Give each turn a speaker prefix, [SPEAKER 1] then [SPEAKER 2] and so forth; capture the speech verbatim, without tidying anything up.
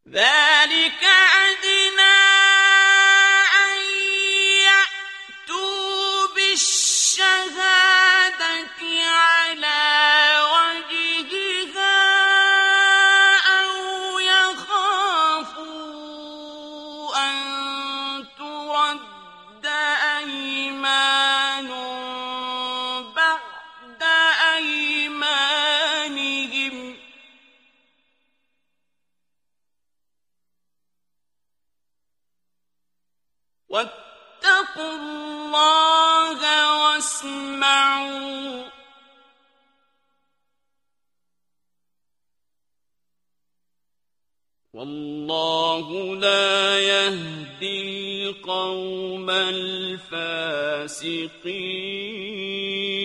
[SPEAKER 1] ذلك أدنى أن يأتوا بالشهادة على وجهها أو يخافوا أن ترد أيمان بعد أيمانهم واتقوا الله واسمعوا والله لا يهدي القوم الفاسقين